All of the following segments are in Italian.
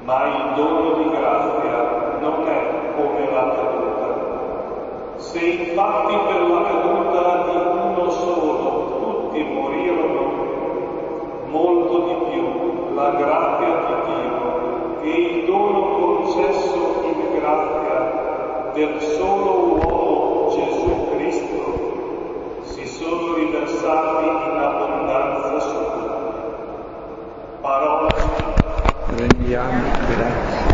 ma il dono di grazia non è come la caduta. Se infatti per la caduta di uno solo tutti morirono, molto di più la grazia di Dio e il dono concesso in grazia del solo uomo Gesù Cristo si sono riversati in abbondanza su tutti. Parola. Rendiamo grazie.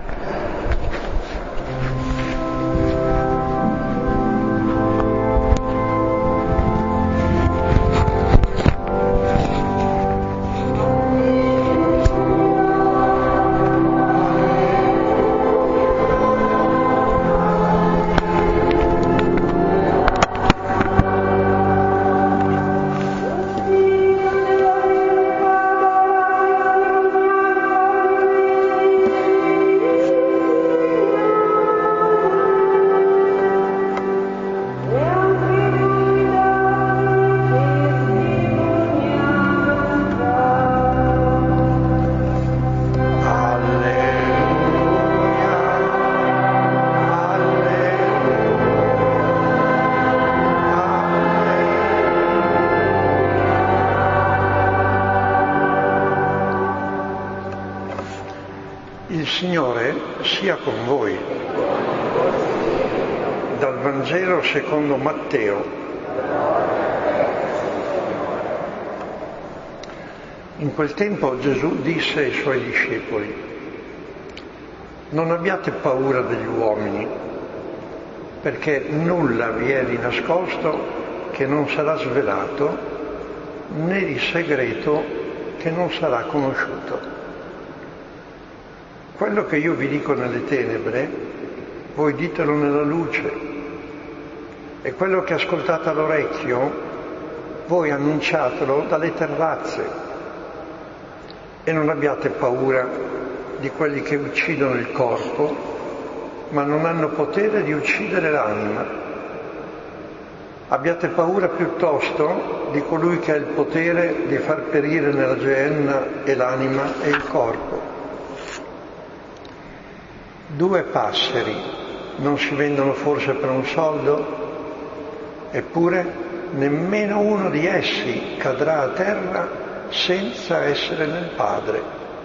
Il Signore sia con voi. Dal Vangelo secondo Matteo. In quel tempo Gesù disse ai suoi discepoli: non abbiate paura degli uomini, perché nulla vi è di nascosto che non sarà svelato, né di segreto che non sarà conosciuto. Quello che io vi dico nelle tenebre, voi ditelo nella luce, e quello che ascoltate all'orecchio, voi annunciatelo dalle terrazze. E non abbiate paura di quelli che uccidono il corpo, ma non hanno potere di uccidere l'anima. Abbiate paura piuttosto di colui che ha il potere di far perire nella Geenna e l'anima e il corpo. 2 passeri non si vendono forse per un soldo? Eppure nemmeno uno di essi cadrà a terra senza essere nel Padre.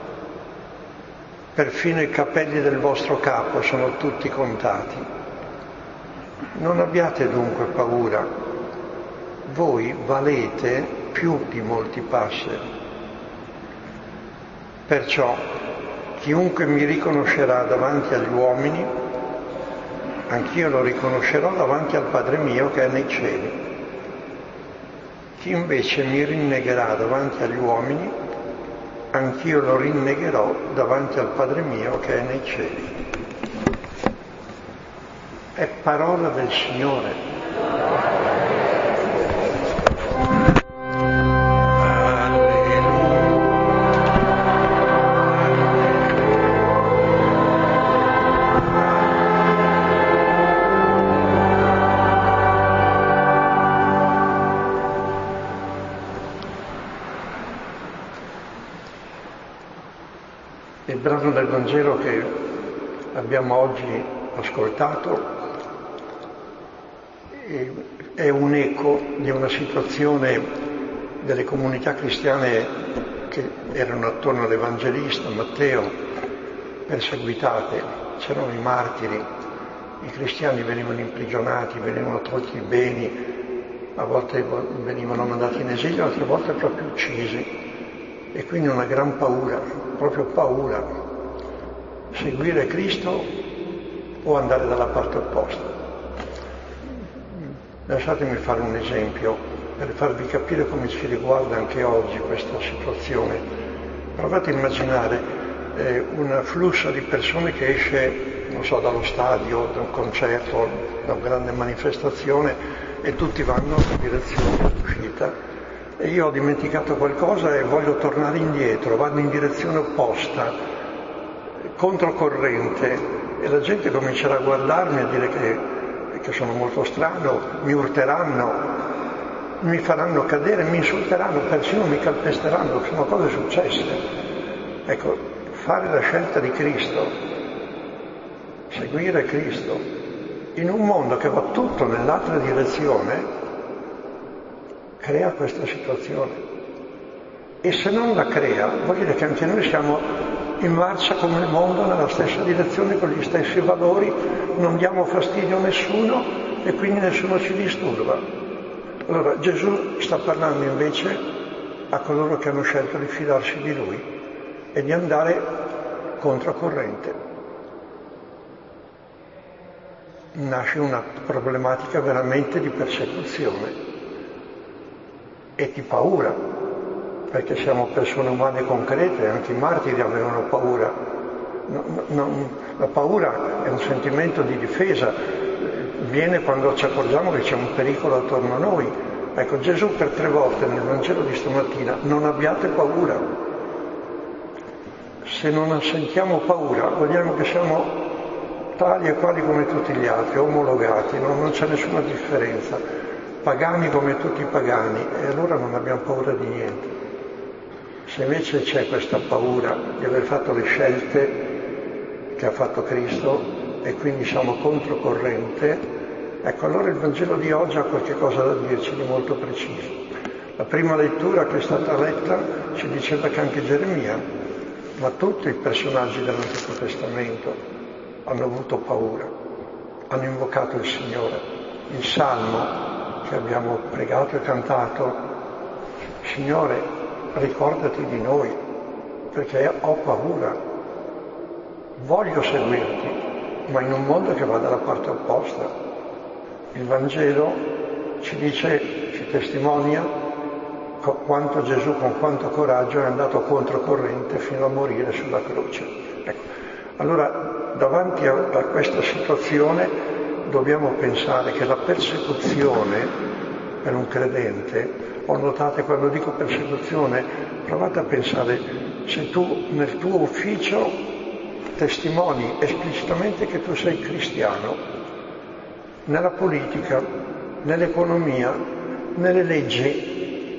Perfino i capelli del vostro capo sono tutti contati. Non abbiate dunque paura, voi valete più di molti passeri. Perciò chiunque mi riconoscerà davanti agli uomini, anch'io lo riconoscerò davanti al Padre mio che è nei cieli. Chi invece mi rinnegherà davanti agli uomini, anch'io lo rinnegherò davanti al Padre mio che è nei cieli. È parola del Signore. Il brano del Vangelo che abbiamo oggi ascoltato è un eco di una situazione delle comunità cristiane che erano attorno all'Evangelista Matteo, perseguitate, c'erano i martiri, i cristiani venivano imprigionati, venivano tolti i beni, a volte venivano mandati in esilio, altre volte proprio uccisi. E quindi una gran paura, proprio paura, seguire Cristo o andare dalla parte opposta. Lasciatemi fare un esempio per farvi capire come ci riguarda anche oggi questa situazione. Provate a immaginare un flusso di persone che esce, non so, dallo stadio, da un concerto, da una grande manifestazione e tutti vanno in direzione d'uscita. E io ho dimenticato qualcosa e voglio tornare indietro, vado in direzione opposta, controcorrente, e la gente comincerà a guardarmi e a dire che sono molto strano, mi urteranno, mi faranno cadere, mi insulteranno, persino mi calpesteranno, che sono cose successe. Ecco, fare la scelta di Cristo, seguire Cristo, in un mondo che va tutto nell'altra direzione, crea questa situazione. E se non la crea, vuol dire che anche noi siamo in marcia come il mondo nella stessa direzione, con gli stessi valori, non diamo fastidio a nessuno e quindi nessuno ci disturba. Allora Gesù sta parlando invece a coloro che hanno scelto di fidarsi di Lui e di andare controcorrente. Nasce una problematica veramente di persecuzione e di paura, perché siamo persone umane concrete, anche i martiri avevano paura. La paura è un sentimento di difesa, viene quando ci accorgiamo che c'è un pericolo attorno a noi. Ecco, Gesù per 3 volte nel Vangelo di stamattina: non abbiate paura. Se non sentiamo paura, vogliamo che siamo tali e quali come tutti gli altri, omologati, non c'è nessuna differenza, pagani come tutti i pagani, e allora non abbiamo paura di niente. Se invece c'è questa paura di aver fatto le scelte che ha fatto Cristo e quindi siamo controcorrente, ecco, allora il Vangelo di oggi ha qualche cosa da dirci di molto preciso. La prima lettura che è stata letta ci diceva che anche Geremia, ma tutti i personaggi dell'Antico Testamento hanno avuto paura, hanno invocato il Signore. Il Salmo che abbiamo pregato e cantato: Signore, ricordati di noi, perché ho paura, voglio seguirti, ma in un mondo che va dalla parte opposta. Il Vangelo ci dice, ci testimonia quanto Gesù con quanto coraggio è andato controcorrente fino a morire sulla croce. Ecco. Allora, davanti a questa situazione dobbiamo pensare che la persecuzione per un credente, notate quando dico persecuzione, provate a pensare, se tu nel tuo ufficio testimoni esplicitamente che tu sei cristiano, nella politica, nell'economia, nelle leggi,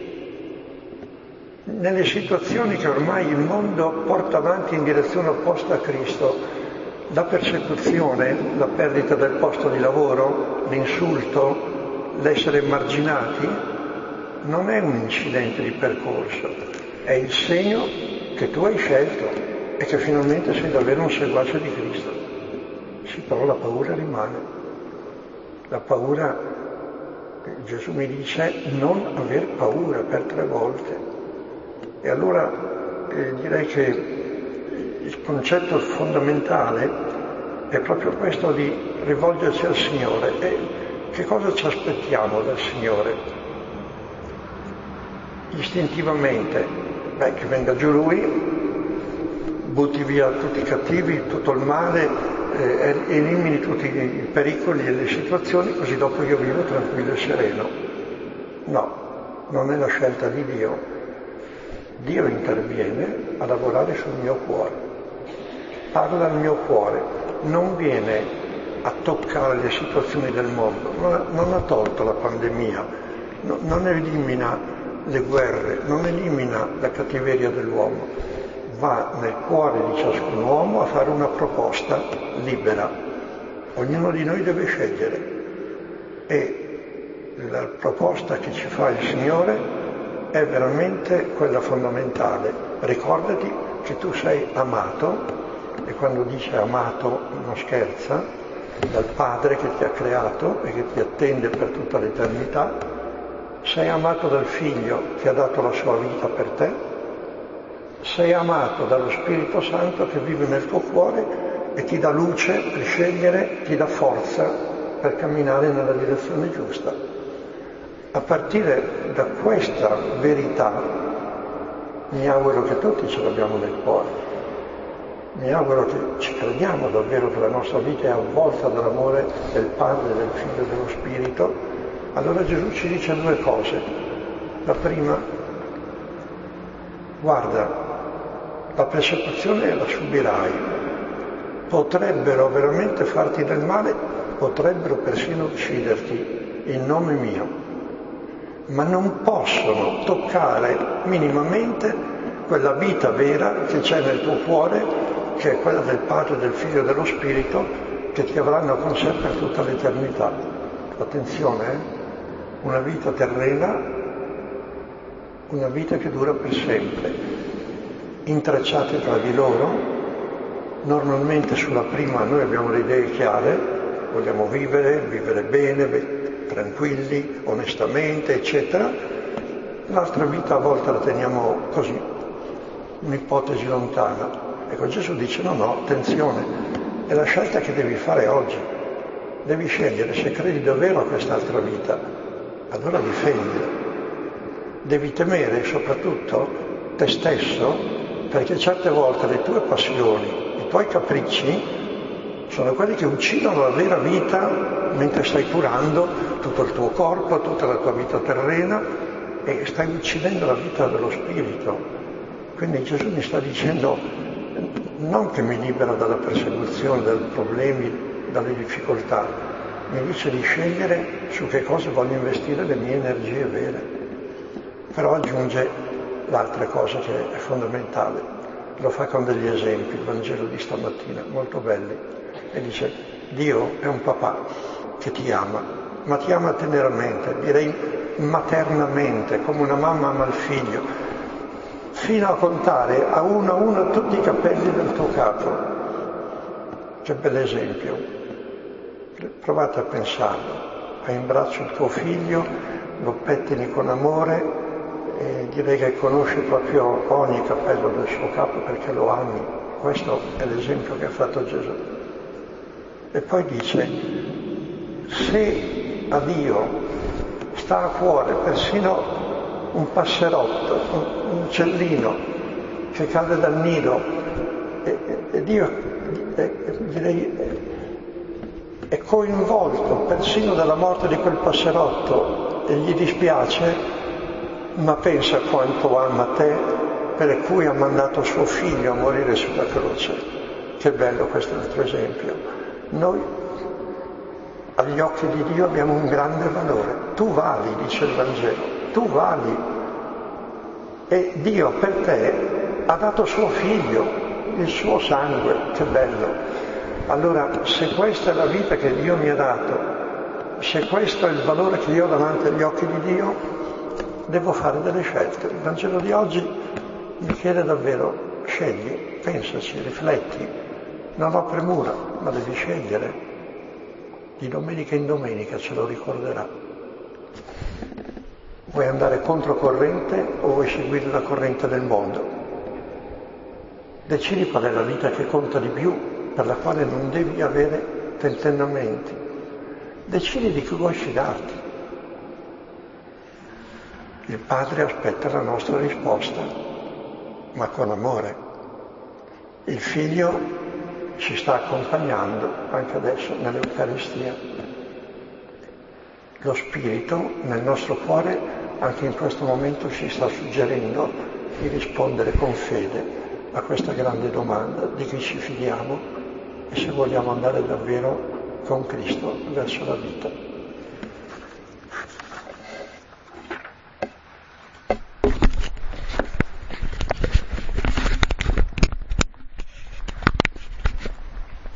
nelle situazioni che ormai il mondo porta avanti in direzione opposta a Cristo, la persecuzione, la perdita del posto di lavoro, l'insulto, l'essere emarginati, non è un incidente di percorso, è il segno che tu hai scelto e che finalmente sei davvero un seguace di Cristo. Sì, però la paura rimane. La paura, Gesù mi dice, non aver paura per 3 volte. E allora direi che il concetto fondamentale è proprio questo di rivolgersi al Signore. E che cosa ci aspettiamo dal Signore? Istintivamente, che venga giù Lui, butti via tutti i cattivi, tutto il male, elimini tutti i pericoli e le situazioni, così dopo io vivo tranquillo e sereno. No, non è la scelta di Dio. Dio interviene a lavorare sul mio cuore, parla al mio cuore, non viene a toccare le situazioni del mondo, non ha tolto la pandemia, non elimina le guerre, non elimina la cattiveria dell'uomo, va nel cuore di ciascun uomo a fare una proposta libera. Ognuno di noi deve scegliere e la proposta che ci fa il Signore è veramente quella fondamentale. Ricordati che tu sei amato, e quando dice amato non scherza, dal Padre che ti ha creato e che ti attende per tutta l'eternità, sei amato dal Figlio che ha dato la sua vita per te, sei amato dallo Spirito Santo che vive nel tuo cuore e ti dà luce per scegliere, ti dà forza per camminare nella direzione giusta. A partire da questa verità mi auguro che tutti ce l'abbiamo nel cuore, mi auguro che ci crediamo davvero che la nostra vita è avvolta dall'amore del Padre, del Figlio e dello Spirito. Allora Gesù ci dice 2 cose. La prima, guarda, la persecuzione la subirai, potrebbero veramente farti del male, potrebbero persino ucciderti in nome mio, ma non possono toccare minimamente quella vita vera che c'è nel tuo cuore che è quella del Padre, del Figlio e dello Spirito, che ti avranno con sé per tutta l'eternità. Attenzione, una vita terrena, una vita che dura per sempre, intrecciate tra di loro. Normalmente sulla prima noi abbiamo le idee chiare, vogliamo vivere bene, tranquilli, onestamente, eccetera. L'altra vita a volte la teniamo così, un'ipotesi lontana. Ecco, Gesù dice no, attenzione, è la scelta che devi fare oggi. Devi scegliere se credi davvero a quest'altra vita, allora difendila. Devi temere soprattutto te stesso, perché certe volte le tue passioni, i tuoi capricci sono quelli che uccidono la vera vita mentre stai curando tutto il tuo corpo, tutta la tua vita terrena, e stai uccidendo la vita dello spirito. Quindi Gesù mi sta dicendo non che mi libera dalla persecuzione, dai problemi, dalle difficoltà, mi dice di scegliere su che cosa voglio investire le mie energie vere. Però aggiunge l'altra cosa che è fondamentale. Lo fa con degli esempi, il Vangelo di stamattina, molto belli. E dice, Dio è un papà che ti ama, ma ti ama teneramente, direi maternamente, come una mamma ama il figlio, fino a contare a uno tutti i capelli del tuo capo. Che bell'esempio. Provate a pensarlo. Hai in braccio il tuo figlio, lo pettini con amore, e direi che conosce proprio ogni capello del suo capo perché lo ami. Questo è l'esempio che ha fatto Gesù. E poi dice, se a Dio sta a cuore persino un passerotto, un uccellino che cade dal nido, e Dio direi è coinvolto persino dalla morte di quel passerotto e gli dispiace, ma pensa quanto ama te, per cui ha mandato suo figlio a morire sulla croce. Che bello questo altro esempio. Noi agli occhi di Dio abbiamo un grande valore. Tu vali, dice il Vangelo, tu vali. E Dio per te ha dato suo figlio, il suo sangue. Che bello. Allora, se questa è la vita che Dio mi ha dato, se questo è il valore che io ho davanti agli occhi di Dio, devo fare delle scelte. Il Vangelo di oggi mi chiede davvero, scegli, pensaci, rifletti, non ho premura, ma devi scegliere. Di domenica in domenica ce lo ricorderà. Vuoi andare controcorrente o vuoi seguire la corrente del mondo? Decidi qual è la vita che conta di più, per la quale non devi avere tentennamenti. Decidi di chi vuoi fidarti. Il Padre aspetta la nostra risposta, ma con amore. Il Figlio ci sta accompagnando anche adesso nell'Eucaristia. Lo Spirito nel nostro cuore anche in questo momento ci sta suggerendo di rispondere con fede a questa grande domanda di chi ci fidiamo e se vogliamo andare davvero con Cristo verso la vita.